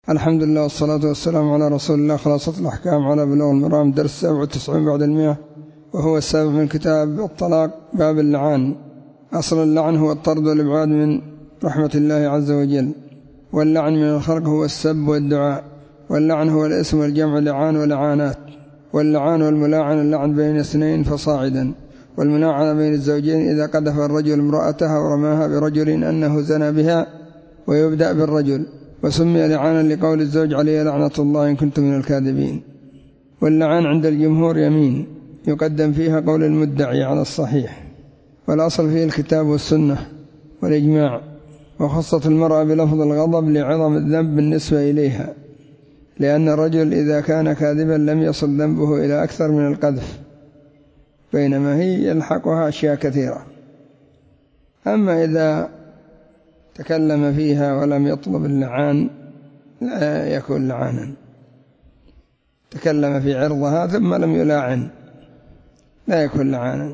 الحمد لله والصلاة والسلام على رسول الله. خلاصة الأحكام على بلوغ المرام، درس 97 بعد 100، وهو السابق من كتاب الطلاق، باب اللعان. أصل اللعن هو الطرد والإبعاد من رحمة الله عز وجل، واللعن من الخلق هو السب والدعاء، واللعن هو الاسم والجمع لعان ولعانات. واللعان والملاعن اللعن بين اثنين فصاعدا، والملاعنة بين الزوجين إذا قذف الرجل امرأتها ورماها برجل أنه زنى بها، ويبدأ بالرجل، وسمي لعانا لقول الزوج عليه لعنة الله إن كنت من الكاذبين. واللعان عند الجمهور يمين يقدم فيها قول المدعي على الصحيح، والأصل فيه الكتاب والسنة والإجماع. وخصت المرأة بلفظ الغضب لعظم الذنب بالنسبة إليها، لأن الرجل إذا كان كاذبا لم يصل ذنبه إلى أكثر من القذف، بينما هي يلحقها أشياء كثيرة. أما إذا تكلم فيها ولم يطلب اللعان لا يكون لعانا، تكلم في عرضها ثم لم يلاعن لا يكون لعانا.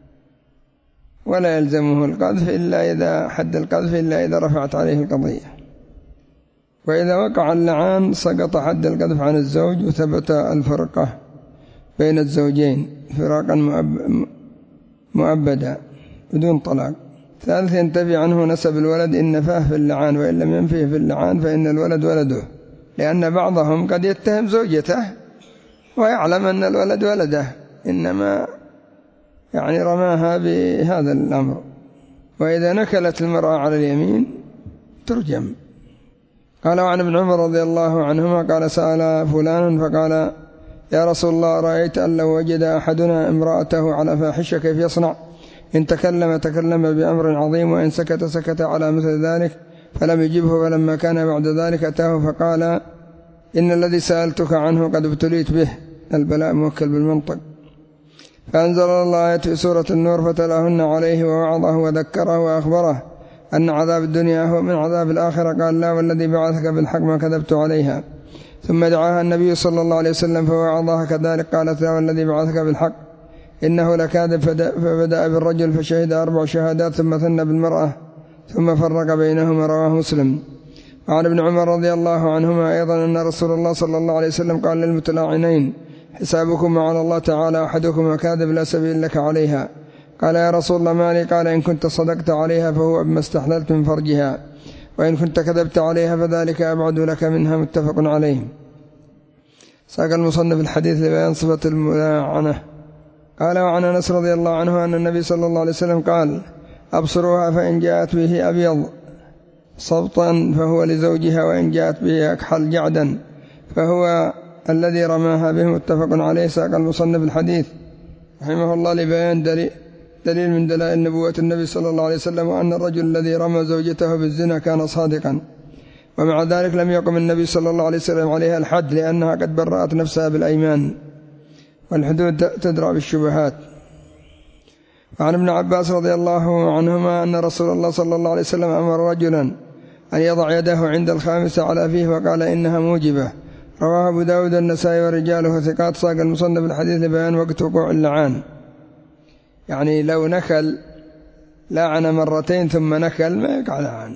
ولا يلزمه القذف إلا إذا حد القذف إلا إذا رفعت عليه القضية. وإذا وقع اللعان سقط حد القذف عن الزوج، وثبت الفرقة بين الزوجين فراقا مؤبدا بدون طلاق. ثالث، ينتفي عنه نسب الولد إن نفاه في اللعان، وإن لم ينفيه في اللعان فإن الولد ولده، لأن بعضهم قد يتهم زوجته ويعلم أن الولد ولده، إنما يعني رماها بهذا الأمر. وإذا نكلت المرأة على اليمين ترجم. قال وعن ابن عمر رضي الله عنهما قال سأل فلان فقال يا رسول الله رأيت أن لو وجد أحدنا امرأته على فاحشة كيف يصنع؟ إن تكلم بأمر عظيم، وإن سكت على مثل ذلك. فلم يجبه، فلما كان بعد ذلك أتاه فقال إن الذي سألتك عنه قد ابتليت به، البلاء موكل بالمنطق. فأنزل الله آية في سورة النور فتلاهن عليه ووعظه وذكره وأخبره أن عذاب الدنيا هو من عذاب الآخرة. قال لا والذي بعثك بالحق ما كذبت عليها. ثم دعاها النبي صلى الله عليه وسلم فوعظها كذلك. قالت لا والذي بعثك بالحق إنه لكاذب. فبدأ بالرجل فشهد 4 شهادات ثم ثنى بالمرأة ثم فرق بينهما. رواه مسلم. وعن ابن عمر رضي الله عنهما أيضا أن رسول الله صلى الله عليه وسلم قال للمتلاعنين حسابكم على الله تعالى، أحدكم كاذب لا سبيل لك عليها. قال يا رسول الله ما لي؟ قال إن كنت صدقت عليها فهو بما استحللت من فرجها، وإن كنت كذبت عليها فذلك أبعد لك منها. متفق عليه. ساق المصنف الحديث لبيان صفة الملاعنة. قال وعن أنس رضي الله عنه أن النبي صلى الله عليه وسلم قال أبصروها فإن جاءت به أبيض صبطا فهو لزوجها، وإن جاءت به أكحل جعدا فهو الذي رماها به. متفق عليه. ساق المصنف الحديث رحمه الله لبيان دليل من دلائل نبوة النبي صلى الله عليه وسلم، وأن الرجل الذي رمى زوجته بالزنا كان صادقا، ومع ذلك لم يقم النبي صلى الله عليه وسلم عليها الحد، لأنها قد برأت نفسها بالأيمان، والحدود تدرى بالشبهات. وعن ابن عباس رضي الله عنهما أن رسول الله صلى الله عليه وسلم أمر رجلا أن يضع يده عند الخامسة على فيه وقال إنها موجبة. رواه أبو داود النسائي ورجاله ثقات. ساق المصنف الحديث لبيان وقت وقوع اللعان، يعني لو نكل لعن مرتين ثم نكل ما يقع لعان،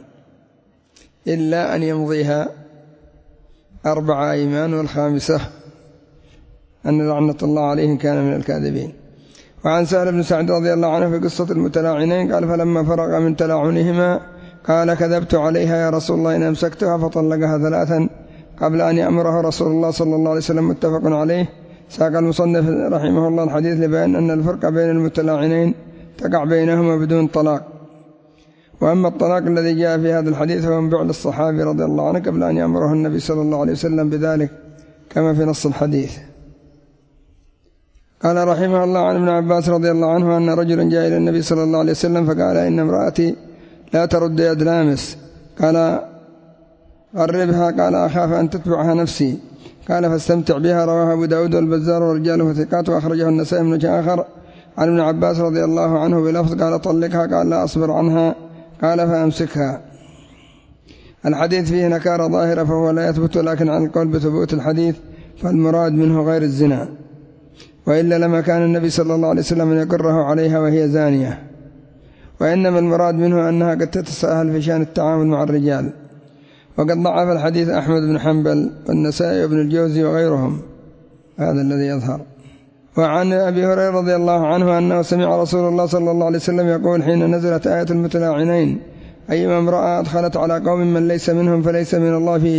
إلا أن يمضيها 4 أيمان والخامسة أن لعنة الله عليهم كان من الكاذبين. وعن سهل بن سعد رضي الله عنه في قصة المتلاعنين قال فلما فرغ من تلاعنهما قال كذبت عليها يا رسول الله إن أمسكتها، فطلقها 3 قبل أن يأمره رسول الله صلى الله عليه وسلم. متفق عليه. ساق المصنف رحمه الله الحديث لبيان أن الفرق بين المتلاعنين تقع بينهما بدون طلاق. وأما الطلاق الذي جاء في هذا الحديث هو من بعد الصحابي رضي الله عنه قبل أن يأمره النبي صلى الله عليه وسلم بذلك كما في نص الحديث. قال رحمه الله عن ابن عباس رضي الله عنه أن رجلا جاء إلى النبي صلى الله عليه وسلم فقال إن امرأتي لا ترد يد لامس. قال قربها. قال أخاف أن تتبعها نفسي. قال فاستمتع بها. رواه أبو داود والبزار ورجاله ثقات، وأخرجه النسائي من وجه آخر عن ابن عباس رضي الله عنه بلفظ قال طلقها. قال لا أصبر عنها. قال فأمسكها. الحديث فيه نكارة ظاهرة فهو لا يثبت، لكن عن القول بثبوت الحديث فالمراد منه غير الزنا، وإلا لما كان النبي صلى الله عليه وسلم يقره عليها وهي زانية. وإنما المراد منه أنها قد تتساهل في شأن التعامل مع الرجال. وقد ضعف الحديث أحمد بن حنبل والنسائي وابن الجوزي وغيرهم، هذا الذي يظهر. وعن أبي هريرة رضي الله عنه أنه سمع رسول الله صلى الله عليه وسلم يقول حين نزلت آية المتلاعنين: أيما امرأة أدخلت على قوم من ليس منهم فليست من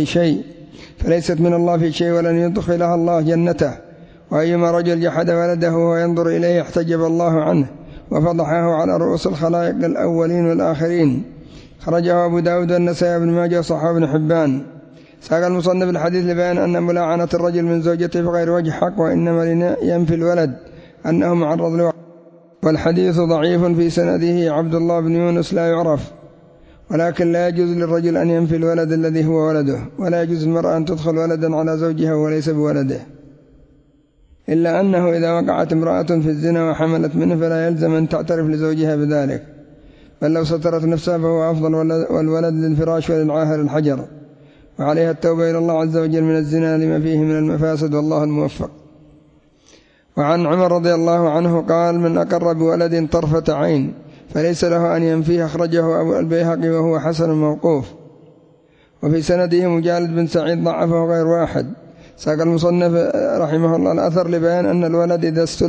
الله في شيء ولن يدخلها الله جنته، وأيما رجل جحد ولده وينظر إليه احتجب الله عنه وفضحه على رؤوس الخلائق الأولين والآخرين. خرجه أبو داود والنسائي بن ماجه وصححه ابن حبان. ساق المصنف الحديث لبيان أن ملاعنة الرجل من زوجته بغير وجه حق، وإنما ينفي الولد أنه معرض له. والحديث ضعيف في سنده عبد الله بن يونس لا يعرف، ولكن لا يجوز للرجل أن ينفي الولد الذي هو ولده، ولا يجوز المرأة أن تدخل ولدا على زوجها وليس بولده، إلا أنه إذا وقعت امرأة في الزنا وحملت منه فلا يلزم أن تعترف لزوجها بذلك، بل لو سترت نفسها فهو أفضل، والولد للفراش وللعاهر الحجر، وعليها التوبة إلى الله عز وجل من الزنا لما فيه من المفاسد، والله الموفق. وعن عمر رضي الله عنه قال: من أقر بولد طرفة عين فليس له أن ينفيه، أخرجه أبو البيهقي وهو حسن موقوف. وفي سنده مجالد بن سعيد ضعفه غير واحد. ساق المصنف رحمه الله الأثر لبيان أن الوالد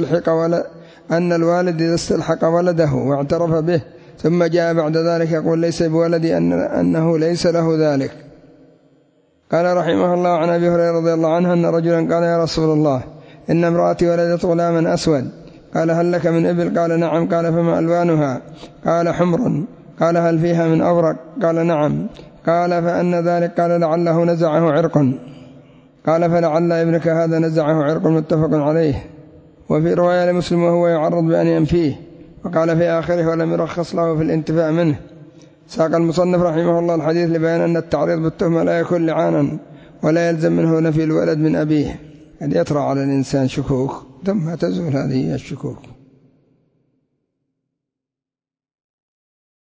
إذا استلحق ولده واعترف به ثم جاء بعد ذلك يقول ليس بولدي أنه ليس له ذلك. قال رحمه الله عن أبي هريرة رضي الله عنه أن رجلا قال: يا رسول الله، إن امرأتي ولدت غلاما أسود. قال: هل لك من إبل؟ قال: نعم. قال: فما ألوانها؟ قال: حمر. قال: هل فيها من أورق؟ قال: نعم. قال: فأن ذلك؟ قال: لعله نزعه عرق. قال: فلعل ابنك هذا نزعه عرق، متفق عليه. وفي رواية لمسلم وهو يعرض بأن ينفيه، وقال في آخره: ولم يرخص له في الانتفاع منه. ساق المصنف رحمه الله الحديث لبيان أن التعريض بالتهمة لا يكون لعانا، ولا يلزم منه نفي الولد من أبيه، قد يطرأ على الإنسان شكوك ثم تزول هذه الشكوك.